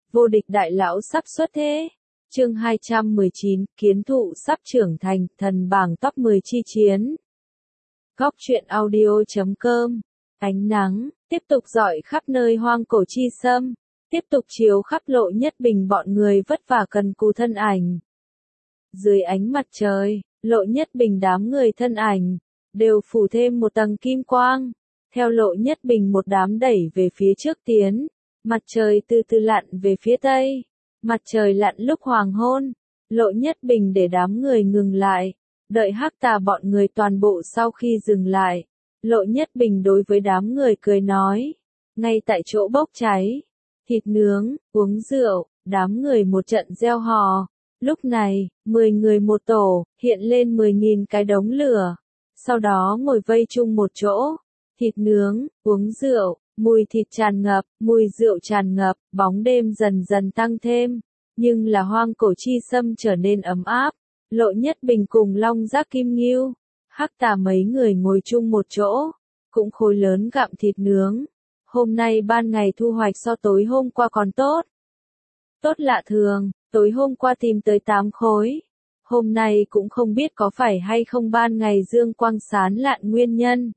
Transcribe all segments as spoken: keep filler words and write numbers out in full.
vô địch đại lão sắp xuất thế. Chương hai trăm mười chín, kiến thụ sắp trưởng thành, thần bảng top mười chi chiến. Góc truyện audio chấm com. Ánh nắng, tiếp tục rọi khắp nơi hoang cổ chi xâm, tiếp tục chiếu khắp Lộ Nhất Bình bọn người vất vả cần cù thân ảnh. Dưới ánh mặt trời, Lộ Nhất Bình đám người thân ảnh, đều phủ thêm một tầng kim quang. Theo Lộ Nhất Bình một đám đẩy về phía trước tiến, mặt trời từ từ lặn về phía tây. Mặt trời lặn lúc hoàng hôn, Lộ Nhất Bình để đám người ngừng lại, đợi Hắc Tà bọn người toàn bộ sau khi dừng lại. Lộ Nhất Bình đối với đám người cười nói, ngay tại chỗ bốc cháy, thịt nướng, uống rượu, đám người một trận reo hò. Lúc này, mười người một tổ, hiện lên mười nghìn cái đống lửa, sau đó ngồi vây chung một chỗ, thịt nướng, uống rượu, mùi thịt tràn ngập, mùi rượu tràn ngập, bóng đêm dần dần tăng thêm, nhưng là hoang cổ chi xâm trở nên ấm áp. Lộ Nhất Bình cùng Long Giác Kim Ngưu, Hắc Tà mấy người ngồi chung một chỗ, cũng khối lớn gặm thịt nướng. Hôm nay ban ngày thu hoạch so tối hôm qua còn tốt. Tốt lạ thường, tối hôm qua tìm tới tám khối. Hôm nay cũng không biết có phải hay không ban ngày dương quang sán lạn nguyên nhân.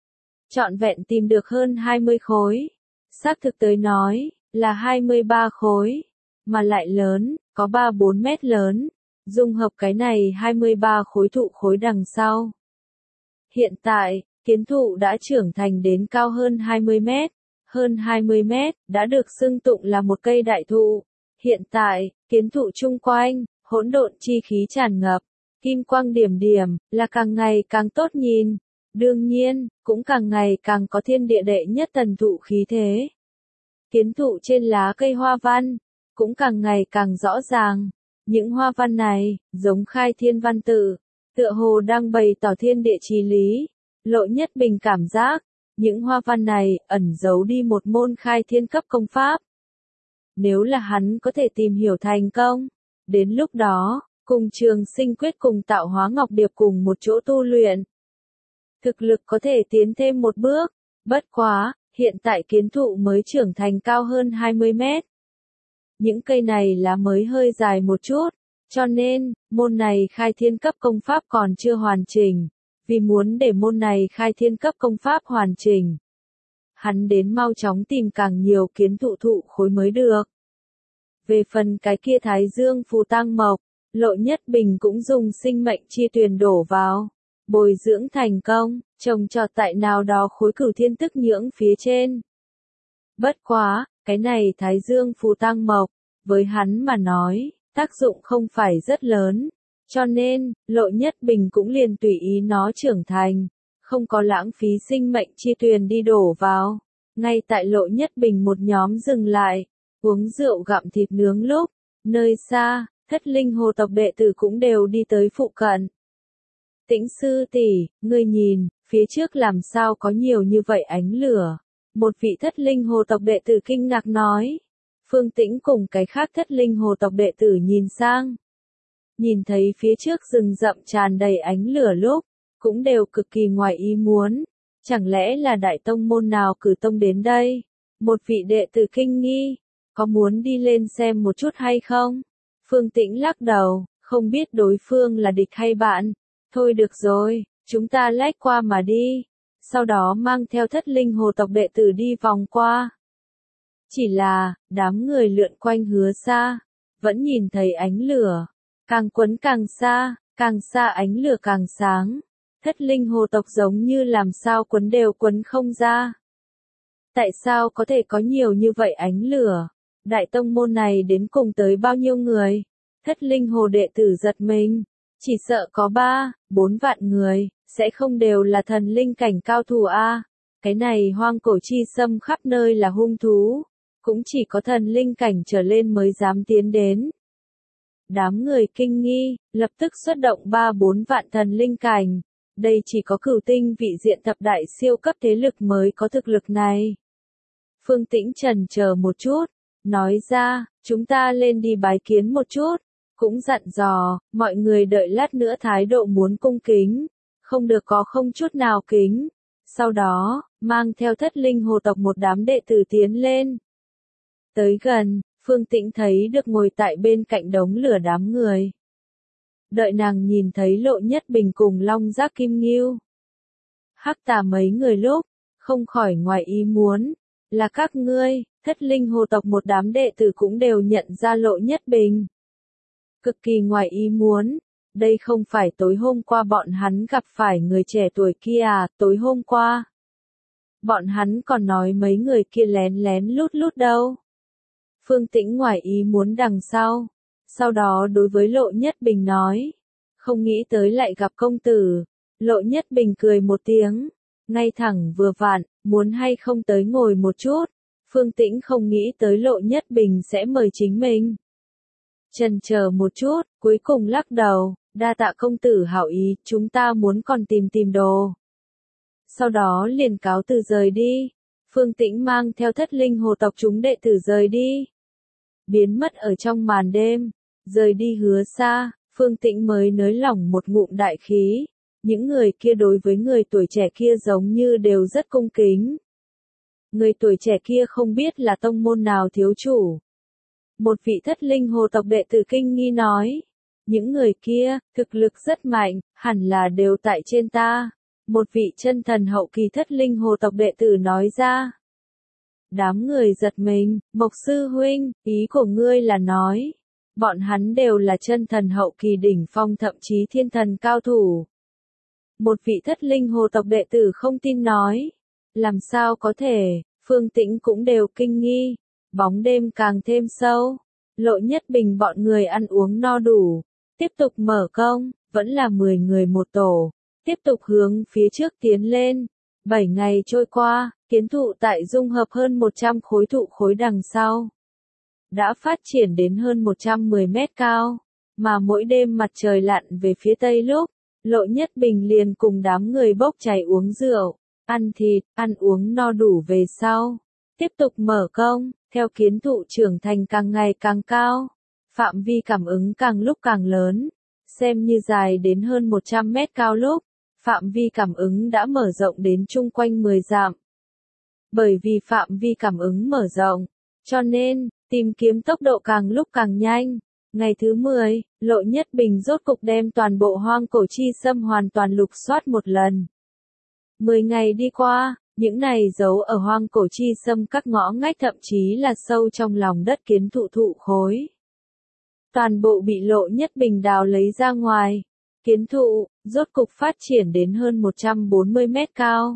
Trọn vẹn tìm được hơn hai mươi khối. Xác thực tới nói, là hai mươi ba khối. Mà lại lớn, có ba bốn mét lớn. Dung hợp cái này hai mươi ba khối thụ khối đằng sau. Hiện tại, kiến thụ đã trưởng thành đến cao hơn hai mươi mét. Hơn hai mươi mét, đã được xưng tụng là một cây đại thụ. Hiện tại, kiến thụ chung quanh, hỗn độn chi khí tràn ngập, kim quang điểm điểm, là càng ngày càng tốt nhìn. Đương nhiên, cũng càng ngày càng có thiên địa đệ nhất tần thụ khí thế. Kiến thụ trên lá cây hoa văn, cũng càng ngày càng rõ ràng. Những hoa văn này, giống khai thiên văn tự, tựa hồ đang bày tỏ thiên địa chí lý. Lộ Nhất Bình cảm giác, những hoa văn này, ẩn giấu đi một môn khai thiên cấp công pháp. Nếu là hắn có thể tìm hiểu thành công, đến lúc đó, cùng Trường Sinh Quyết cùng Tạo Hóa Ngọc Điệp cùng một chỗ tu luyện. Thực lực có thể tiến thêm một bước, bất quá, hiện tại kiến thụ mới trưởng thành cao hơn hai mươi mét. Những cây này lá mới hơi dài một chút, cho nên, môn này khai thiên cấp công pháp còn chưa hoàn chỉnh. Vì muốn để môn này khai thiên cấp công pháp hoàn chỉnh, hắn đến mau chóng tìm càng nhiều kiến thụ thụ khối mới được. Về phần cái kia Thái Dương phù tăng mộc, Lộ Nhất Bình cũng dùng sinh mệnh chi tuyền đổ vào, bồi dưỡng thành công, trồng trọt tại nào đó khối cửu thiên tức nhưỡng phía trên. Bất quá, cái này Thái Dương phù tăng mộc, với hắn mà nói, tác dụng không phải rất lớn. Cho nên, Lộ Nhất Bình cũng liền tùy ý nó trưởng thành, không có lãng phí sinh mệnh chi tuyền đi đổ vào. Ngay tại Lộ Nhất Bình một nhóm dừng lại, uống rượu gặm thịt nướng lúc, nơi xa, Thất Linh Hồ tộc đệ tử cũng đều đi tới phụ cận. Tĩnh sư tỷ, ngươi nhìn, phía trước làm sao có nhiều như vậy ánh lửa. Một vị Thất Linh Hồ tộc đệ tử kinh ngạc nói. Phương Tĩnh cùng cái khác Thất Linh Hồ tộc đệ tử nhìn sang. Nhìn thấy phía trước rừng rậm tràn đầy ánh lửa lúc, cũng đều cực kỳ ngoài ý muốn. Chẳng lẽ là đại tông môn nào cử tông đến đây? Một vị đệ tử kinh nghi, có muốn đi lên xem một chút hay không? Phương Tĩnh lắc đầu, không biết đối phương là địch hay bạn. Thôi được rồi, chúng ta lách qua mà đi. Sau đó mang theo Thất Linh Hồ tộc đệ tử đi vòng qua. Chỉ là, đám người lượn quanh Hứa Xa, vẫn nhìn thấy ánh lửa. Càng quấn càng xa, càng xa ánh lửa càng sáng. Thất Linh Hồ tộc giống như làm sao quấn đều quấn không ra. Tại sao có thể có nhiều như vậy ánh lửa? Đại tông môn này đến cùng tới bao nhiêu người? Thất Linh Hồ đệ tử giật mình. Chỉ sợ có ba, bốn vạn người, sẽ không đều là thần linh cảnh cao thủ a. Cái này hoang cổ chi xâm khắp nơi là hung thú. Cũng chỉ có thần linh cảnh trở lên mới dám tiến đến. Đám người kinh nghi, lập tức xuất động ba bốn vạn thần linh cảnh. Đây chỉ có cửu tinh vị diện thập đại siêu cấp thế lực mới có thực lực này. Phương Tĩnh chần chờ một chút, nói ra, chúng ta lên đi bái kiến một chút. Cũng dặn dò, mọi người đợi lát nữa thái độ muốn cung kính, không được có không chút nào kính. Sau đó, mang theo Thất Linh Hồ tộc một đám đệ tử tiến lên. Tới gần, Phương Tĩnh thấy được ngồi tại bên cạnh đống lửa đám người. Đợi nàng nhìn thấy Lộ Nhất Bình cùng Long Giác Kim Ngưu, Hắc Tà mấy người lúc, không khỏi ngoài ý muốn, là các ngươi, Thất Linh Hồ tộc một đám đệ tử cũng đều nhận ra Lộ Nhất Bình. Cực kỳ ngoài ý muốn, đây không phải tối hôm qua bọn hắn gặp phải người trẻ tuổi kia à, tối hôm qua. Bọn hắn còn nói mấy người kia lén lén lút lút đâu. Phương Tĩnh ngoài ý muốn đằng sau, sau đó đối với Lộ Nhất Bình nói, không nghĩ tới lại gặp công tử. Lộ Nhất Bình cười một tiếng, ngay thẳng vừa vặn, muốn hay không tới ngồi một chút. Phương Tĩnh không nghĩ tới Lộ Nhất Bình sẽ mời chính mình. Chần chờ một chút, cuối cùng lắc đầu, đa tạ công tử hảo ý, chúng ta muốn còn tìm tìm đồ. Sau đó liền cáo từ rời đi. Phương Tĩnh mang theo Thất Linh Hồ tộc chúng đệ tử rời đi. Biến mất ở trong màn đêm, rời đi Hứa Xa, Phương Tĩnh mới nới lỏng một ngụm đại khí. Những người kia đối với người tuổi trẻ kia giống như đều rất cung kính. Người tuổi trẻ kia không biết là tông môn nào thiếu chủ. Một vị Thất Linh Hồ tộc đệ tử kinh nghi nói. Những người kia, thực lực rất mạnh, hẳn là đều tại trên ta. Một vị chân thần hậu kỳ Thất Linh Hồ tộc đệ tử nói ra. Đám người giật mình, Mộc sư huynh, ý của ngươi là nói. Bọn hắn đều là chân thần hậu kỳ đỉnh phong thậm chí thiên thần cao thủ. Một vị Thất Linh Hồ tộc đệ tử không tin nói. Làm sao có thể, Phương Tĩnh cũng đều kinh nghi. Bóng đêm càng thêm sâu. Lộ Nhất Bình bọn người ăn uống no đủ. Tiếp tục mở công, vẫn là mười người một tổ. Tiếp tục hướng phía trước tiến lên. Bảy ngày trôi qua, kiến thụ tại dung hợp hơn một trăm khối thụ khối đằng sau. Đã phát triển đến hơn một trăm mười mét cao. Mà mỗi đêm mặt trời lặn về phía tây lúc, Lộ Nhất Bình liền cùng đám người bốc cháy uống rượu, ăn thịt, ăn uống no đủ về sau. Tiếp tục mở công, theo kiến thụ trưởng thành càng ngày càng cao. Phạm vi cảm ứng càng lúc càng lớn. Xem như dài đến hơn một trăm mét cao lúc, phạm vi cảm ứng đã mở rộng đến chung quanh mười dặm. Bởi vì phạm vi cảm ứng mở rộng, cho nên, tìm kiếm tốc độ càng lúc càng nhanh. Ngày thứ mười, Lộ Nhất Bình rốt cục đem toàn bộ hoang cổ chi xâm hoàn toàn lục soát một lần. Mười ngày đi qua, những này giấu ở hoang cổ chi xâm các ngõ ngách thậm chí là sâu trong lòng đất kiến thụ thụ khối. Toàn bộ bị Lộ Nhất Bình đào lấy ra ngoài. Kiến thụ, rốt cục phát triển đến hơn một trăm bốn mươi mét cao.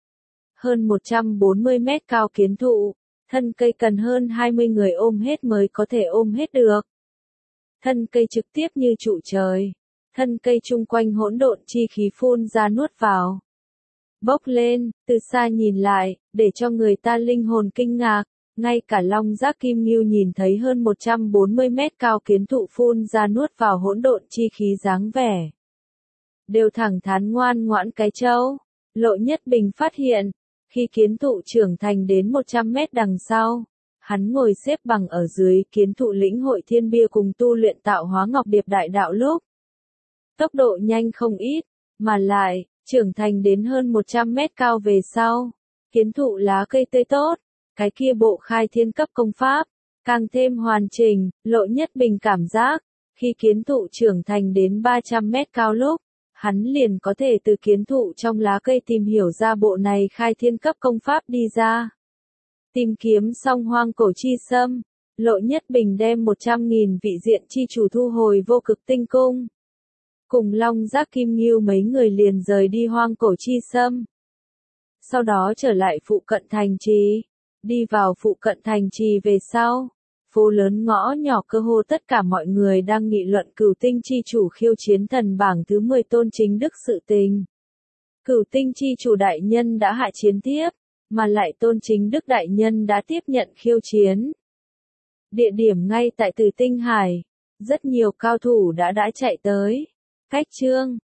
Hơn một trăm bốn mươi mét cao kiến thụ, thân cây cần hơn hai mươi người ôm hết mới có thể ôm hết được. Thân cây trực tiếp như trụ trời. Thân cây chung quanh hỗn độn chi khí phun ra nuốt vào. Bốc lên, từ xa nhìn lại, để cho người ta linh hồn kinh ngạc. Ngay cả Long Giác Kim Ngưu nhìn thấy hơn một trăm bốn mươi mét cao kiến thụ phun ra nuốt vào hỗn độn chi khí dáng vẻ. Đều thẳng thắn ngoan ngoãn cái trâu. Lộ Nhất Bình phát hiện, khi kiến thụ trưởng thành đến một trăm mét đằng sau, hắn ngồi xếp bằng ở dưới kiến thụ lĩnh hội thiên bia cùng tu luyện tạo hóa ngọc điệp đại đạo lúc. Tốc độ nhanh không ít, mà lại, trưởng thành đến hơn một trăm mét cao về sau. Kiến thụ lá cây tươi tốt, cái kia bộ khai thiên cấp công pháp, càng thêm hoàn chỉnh. Lộ Nhất Bình cảm giác, khi kiến thụ trưởng thành đến ba trăm mét cao lúc, hắn liền có thể từ kiến thụ trong lá cây tìm hiểu ra bộ này khai thiên cấp công pháp đi ra. Tìm kiếm xong hoang cổ chi xâm, Lộ Nhất Bình đem một trăm nghìn vị diện chi chủ thu hồi vô cực tinh cung. Cùng Long Giác Kim Ngưu mấy người liền rời đi hoang cổ chi xâm. Sau đó trở lại phụ cận thành trì. Đi vào phụ cận thành trì về sau. Phố lớn ngõ nhỏ cơ hồ tất cả mọi người đang nghị luận Cửu Tinh chi chủ khiêu chiến thần bảng thứ mười tôn chính đức sự tình. Cửu Tinh chi chủ đại nhân đã hạ chiến tiếp, mà lại tôn chính đức đại nhân đã tiếp nhận khiêu chiến. Địa điểm ngay tại Từ Tinh Hải, rất nhiều cao thủ đã đã chạy tới. Cách chương